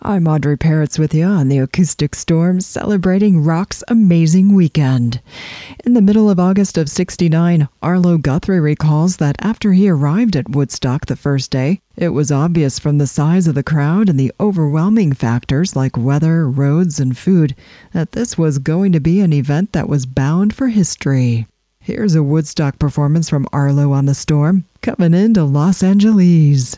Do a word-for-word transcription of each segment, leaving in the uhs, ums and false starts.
I'm Audrey Peretz with you on the Acoustic Storm, celebrating rock's amazing weekend. In the middle of August of sixty-nine, Arlo Guthrie recalls that after he arrived at Woodstock the first day, it was obvious from the size of the crowd and the overwhelming factors like weather, roads, and food that this was going to be an event that was bound for history. Here's a Woodstock performance from Arlo on the Storm, coming into Los Angeles.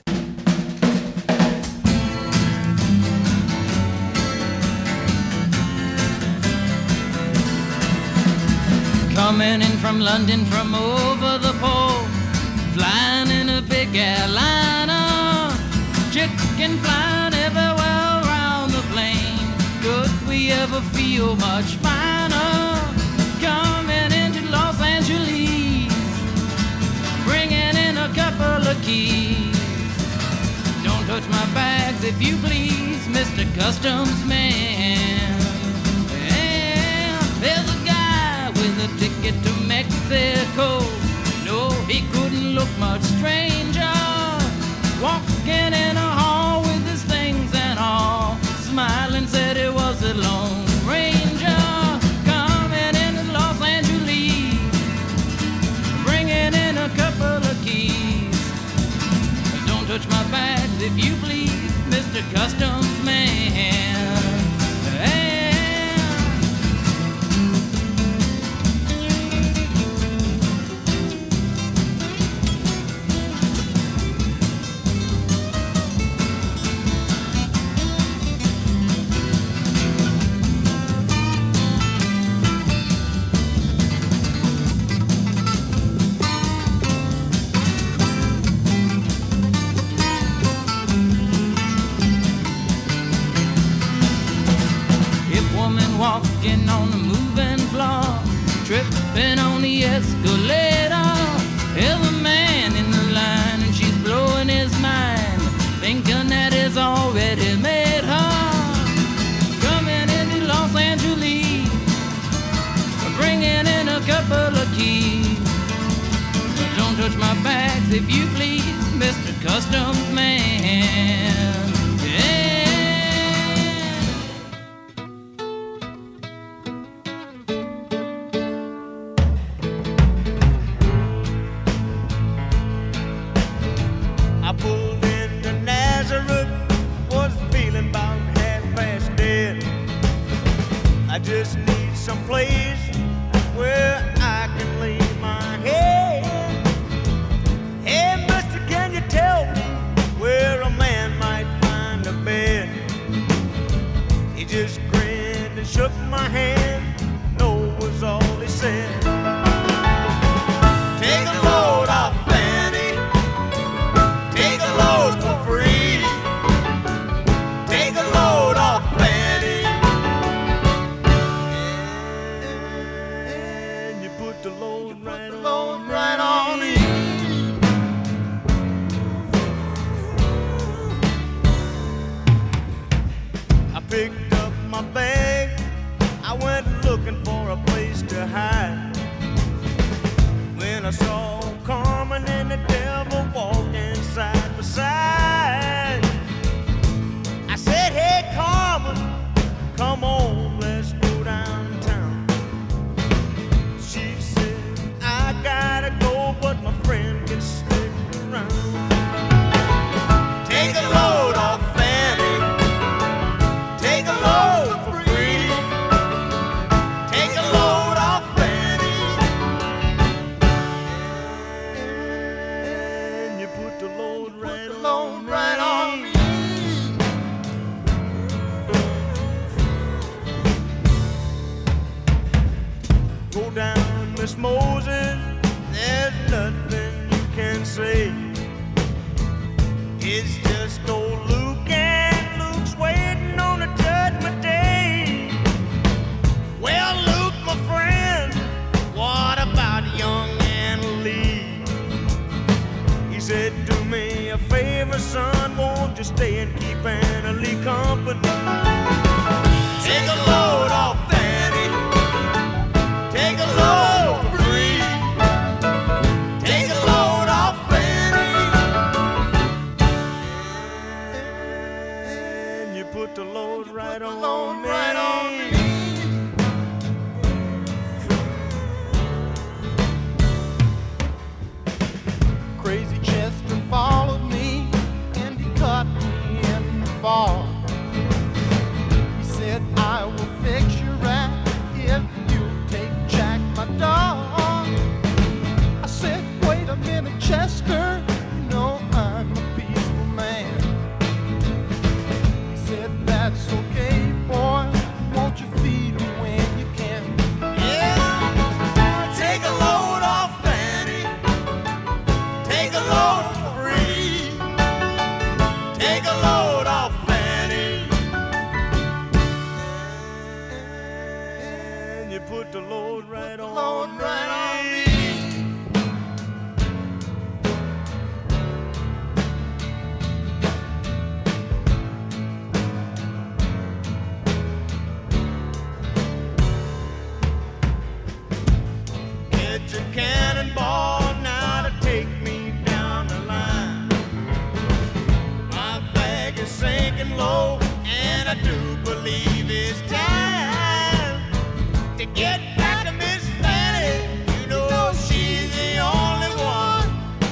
Coming in from London from over the pole, flying in a big airliner, chicken flying everywhere around the plane. Could we ever feel much finer? Coming into Los Angeles, bringing in a couple of keys. Don't touch my bags if you please, Mister Customs Man. Yeah, there's a guy with a ticket to Mexico. No, he couldn't look much stranger, walking in a hall with his things and all, smiling said it was a Lone Ranger. Coming into Los Angeles, bringing in a couple of keys. Don't touch my bags if you please, Mister Customs Man. Walking on the moving floor, tripping on the escalator. There's a man in the line and she's blowing his mind, thinking that he's already made her. Coming into Los Angeles, bringing in a couple of keys. But don't touch my bags if you please, Mister Customs Man. Yeah. I just need some place where I can lay my head. Hey, mister, can you tell me where a man might find a bed? He just grinned and shook my hand. No was all he said. Take a load off Fanny. Take a load for free. Take a load off Fanny. The load right, the load right on me. I picked up my bag, I went looking for a place to hide. When I saw Carmen and the devil walking side by side, I said, hey Carmen, come on, let's go downtown. She said, I gotta go, but my friend can stick around. Take a load off Fanny. Take a load for free. Take a load off Fanny. And you put the load right, the load right on me. Go down, Miss Moses, there's nothing you can say. It's just old Luke, and Luke's waiting on the judgment day. Well, Luke, my friend, what about young Anna Lee? He said, do me a favor, son, won't you stay and keep Anna Lee company? Take a load off Fanny. Take a load free. Take a load off Fanny. And you put put the load right on me. Right on me. Crazy Chester followed me and he caught me in the fall. He said, I will fix your rat if you'll take Jack, my dog. I said, wait a minute, Chester, you know I'm a peaceful man. He said, that's okay, boy, won't you feed me when you can? Yeah, take a load off Fanny, take a load free, take a load off Fanny, and you put the load right on, load right on me. Get your cannonball now to take me down the line. My bag is sinking low, and I do believe it's time to get back to Miss Fanny. You know she's the only one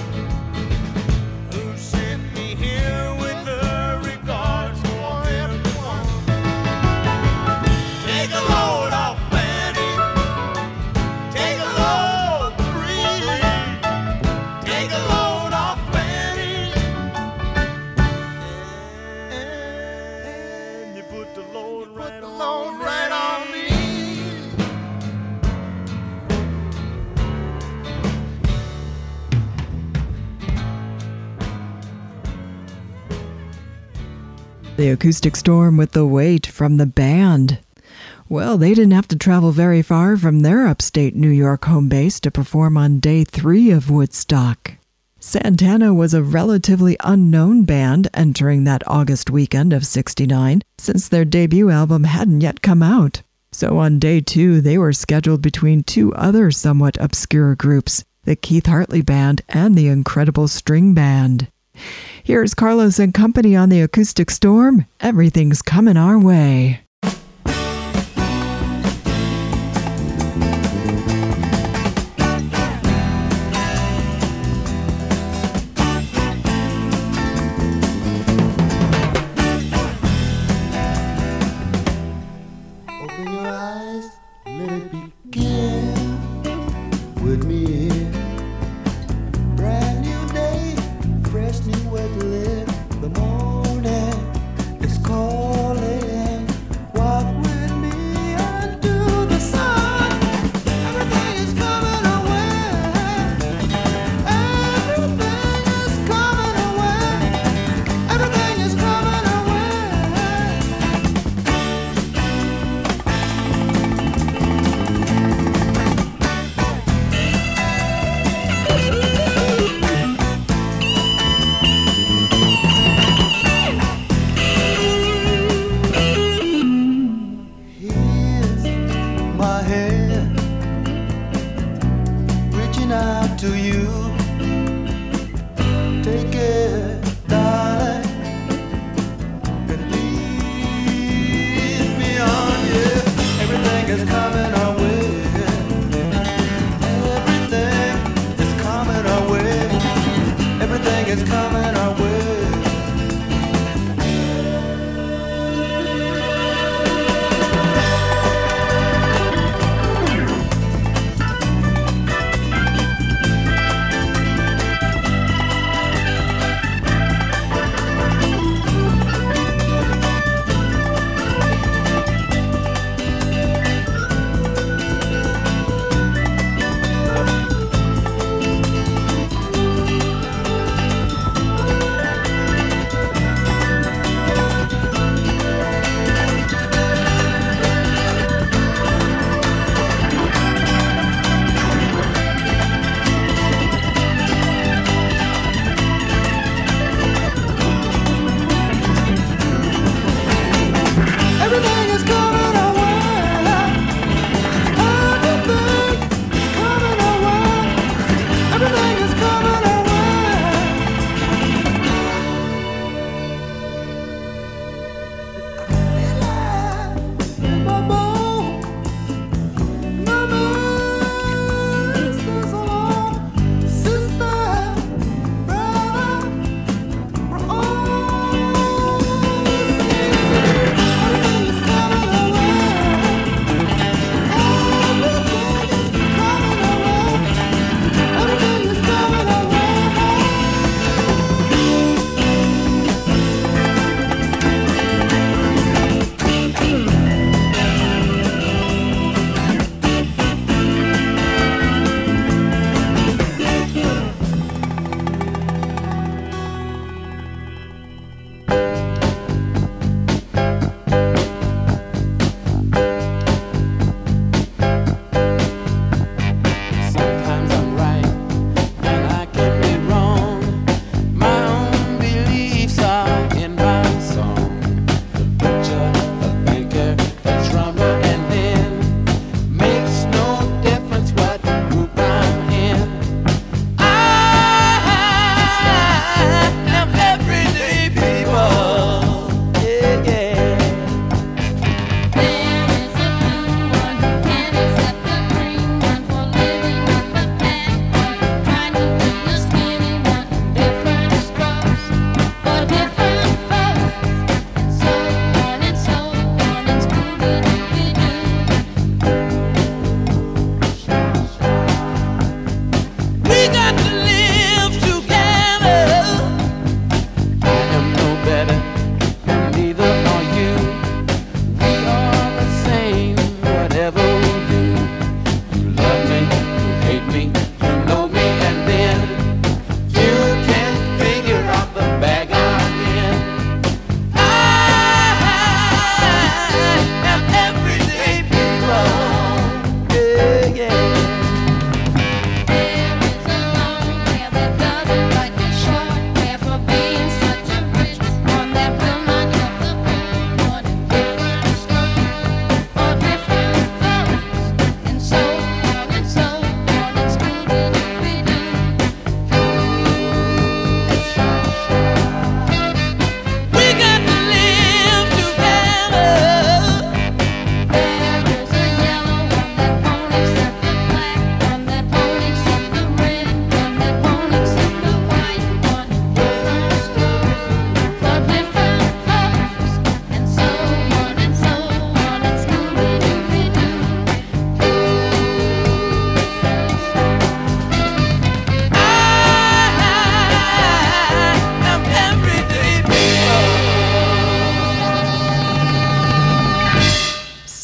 who sent me here with her regards for everyone. Take a load off Fanny, take a load free, take a load off Fanny, and you put the load right on, right on me. The Acoustic Storm with The Weight from the band. Well, they didn't have to travel very far from their upstate New York home base to perform on day three of Woodstock. Santana was a relatively unknown band entering that August weekend of sixty-nine, since their debut album hadn't yet come out. So on day two, they were scheduled between two other somewhat obscure groups, the Keith Hartley Band and the Incredible String Band. Here's Carlos and Company on the Acoustic Storm. Everything's coming our way. Open your eyes, let it begin with me here. Brand new day, fresh new way to live. The morning is calling.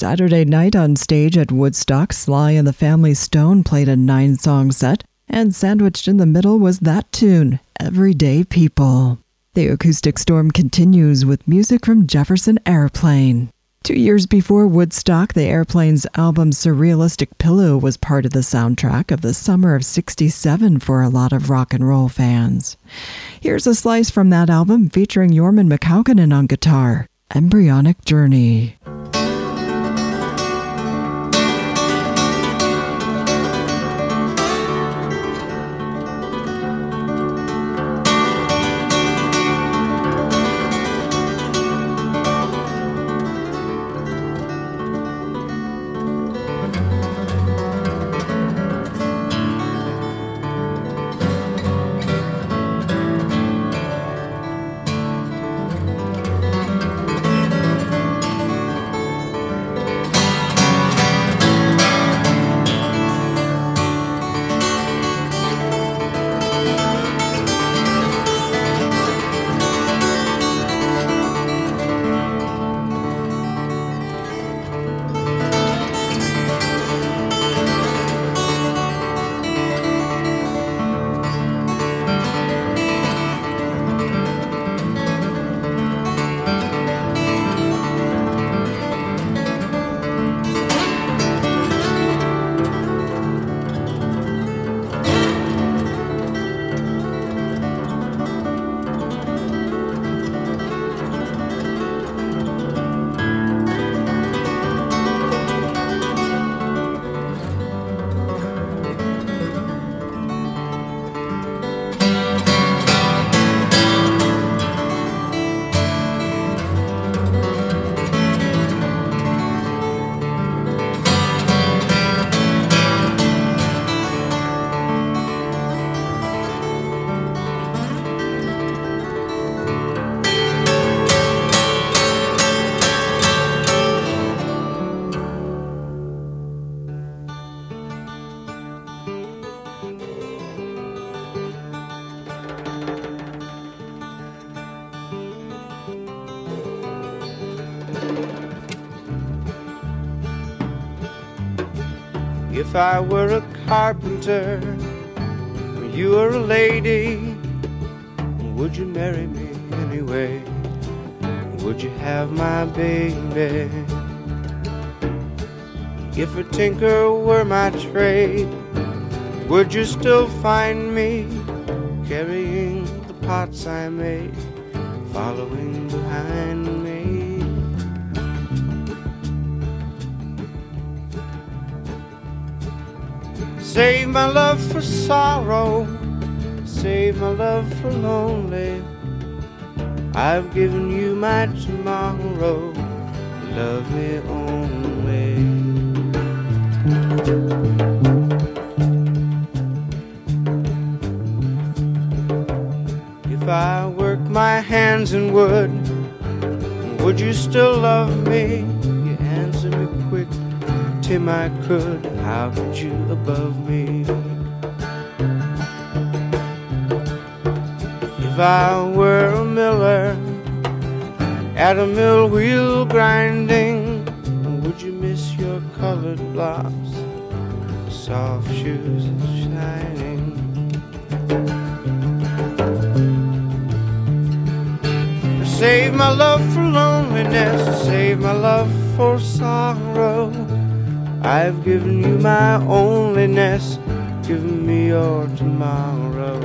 Saturday night on stage at Woodstock, Sly and the Family Stone played a nine-song set, and sandwiched in the middle was that tune, Everyday People. The Acoustic Storm continues with music from Jefferson Airplane. Two years before Woodstock, the Airplane's album Surrealistic Pillow was part of the soundtrack of the summer of sixty-seven for a lot of rock and roll fans. Here's a slice from that album featuring Jorman McCaukenan on guitar, Embryonic Journey. If I were a carpenter and you were a lady, would you marry me anyway? Would you have my baby? If a tinker were my trade, would you still find me carrying the pots I made, following behind me? Save my love for sorrow, save my love for lonely. I've given you my tomorrow, love me only. If I work my hands in wood, would you still love me? You answer me quick, Tim, I could. How could you above me? If I were a miller at a mill wheel grinding, would you miss your colored blocks, soft shoes shining? Save my love for loneliness, save my love for sorrow. I've given you my onlyness, given me your tomorrow.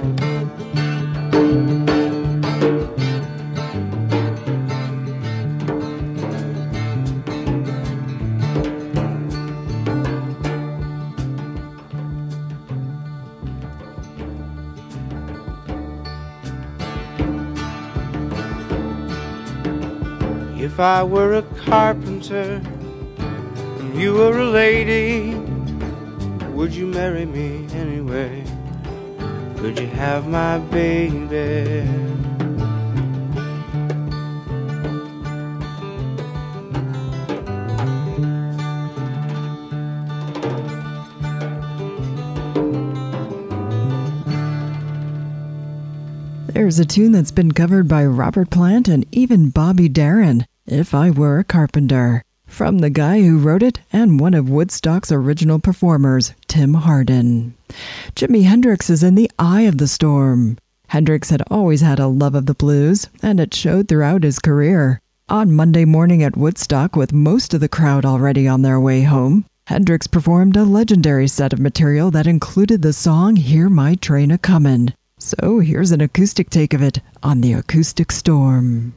If I were a carpenter and you were a lady, would you marry me anyway? Could you have my baby? There's a tune that's been covered by Robert Plant and even Bobby Darin, If I Were a Carpenter. from the guy who wrote it and one of Woodstock's original performers, Tim Hardin. Jimi Hendrix is in the eye of the storm. Hendrix had always had a love of the blues, and it showed throughout his career. On Monday morning at Woodstock, with most of the crowd already on their way home, Hendrix performed a legendary set of material that included the song Hear My Train A-Comin'. So here's an acoustic take of it on the Acoustic Storm.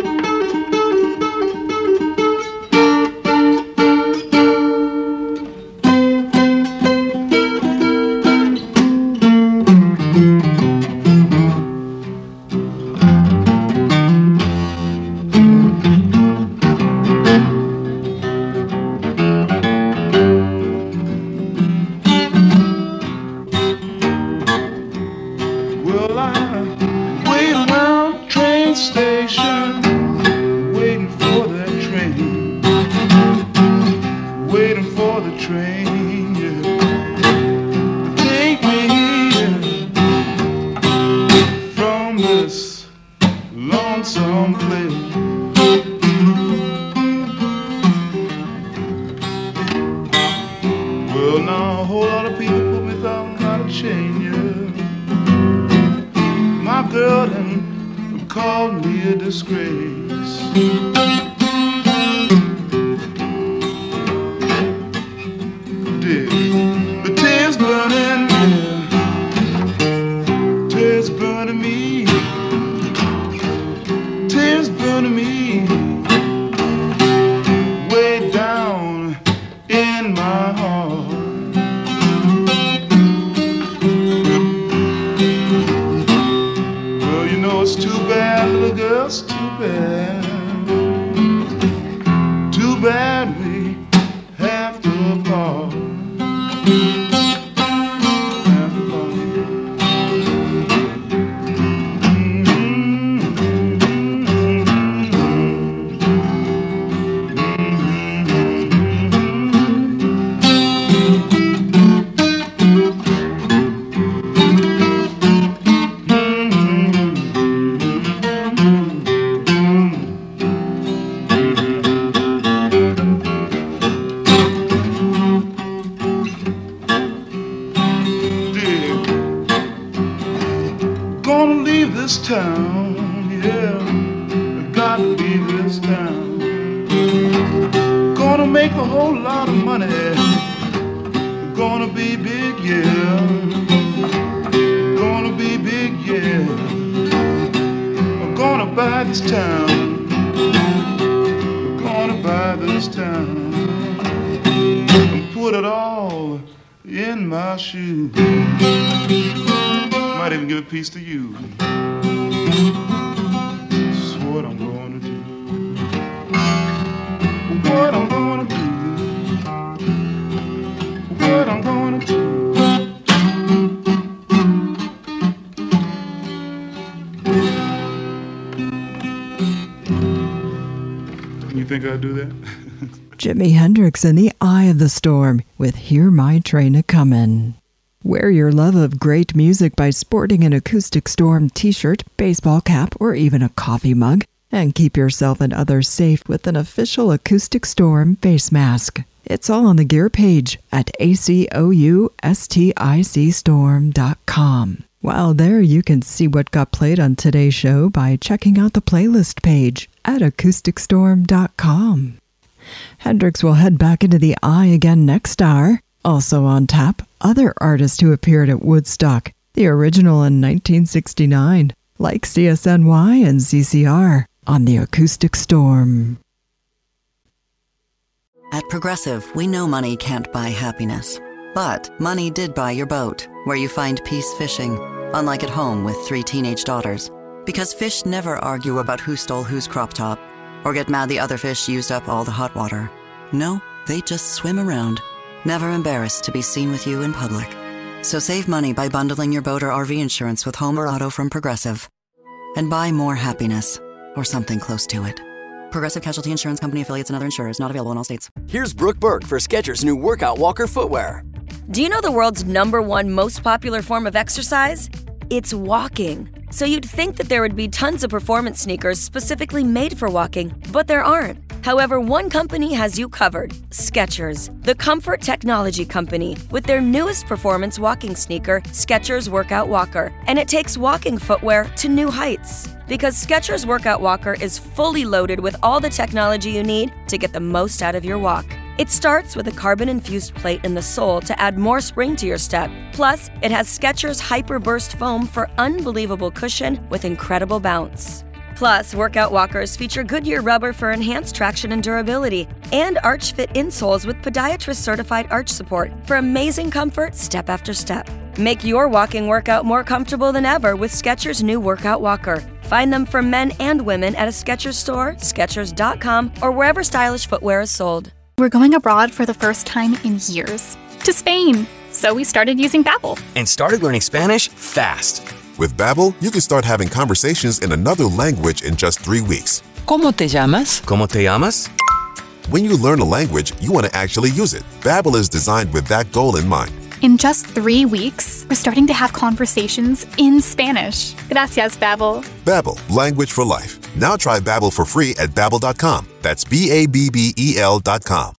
Jimi Hendrix in the eye of the storm with Hear My Train A-Comin'. Wear your love of great music by sporting an Acoustic Storm t-shirt, baseball cap, or even a coffee mug, and keep yourself and others safe with an official Acoustic Storm face mask. It's all on the gear page at A C O U S T I C storm dot com. While there, you can see what got played on today's show by checking out the playlist page at acoustic storm dot com. Hendrix will head back into the eye again next hour. Also on tap, other artists who appeared at Woodstock, the original in nineteen sixty-nine, like C S N Y and Z Z R, on the Acoustic Storm. At Progressive, we know money can't buy happiness. But money did buy your boat, where you find peace fishing, unlike at home with three teenage daughters. Because fish never argue about who stole whose crop top, or get mad the other fish used up all the hot water. No, they just swim around, never embarrassed to be seen with you in public. So save money by bundling your boat or R V insurance with home or auto from Progressive. And buy more happiness, or something close to it. Progressive Casualty Insurance Company, affiliates, and other insurers. Not available in all states. Here's Brooke Burke for Skechers' new Workout Walker footwear. Do you know the world's number one most popular form of exercise? It's walking. So you'd think that there would be tons of performance sneakers specifically made for walking, but there aren't. However, one company has you covered: Skechers, the comfort technology company, with their newest performance walking sneaker, Skechers Workout Walker. And it takes walking footwear to new heights. Because Skechers Workout Walker is fully loaded with all the technology you need to get the most out of your walk. It starts with a carbon-infused plate in the sole to add more spring to your step. Plus, it has Skechers Hyper Burst foam for unbelievable cushion with incredible bounce. Plus, workout walkers feature Goodyear rubber for enhanced traction and durability, and Arch Fit insoles with podiatrist-certified arch support for amazing comfort step after step. Make your walking workout more comfortable than ever with Skechers' new Workout Walker. Find them for men and women at a Skechers store, Skechers dot com, or wherever stylish footwear is sold. We're going abroad for the first time in years. To Spain! So we started using Babbel. And started learning Spanish fast. With Babbel, you can start having conversations in another language in just three weeks. ¿Cómo te llamas? ¿Cómo te llamas? When you learn a language, you want to actually use it. Babbel is designed with that goal in mind. In just three weeks, we're starting to have conversations in Spanish. Gracias, Babbel. Babbel, language for life. Now try Babbel for free at babbel dot com. That's B A B B E L dot com.